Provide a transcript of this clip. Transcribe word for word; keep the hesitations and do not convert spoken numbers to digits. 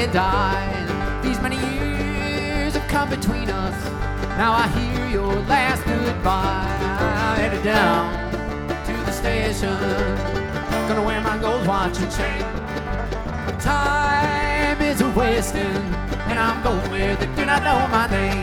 and I. These many years have come between us. Now I hear your last goodbye. Headed down to the station, gonna wear my gold watch and chain. Time is a wasting, and I'm going where they do not know my name.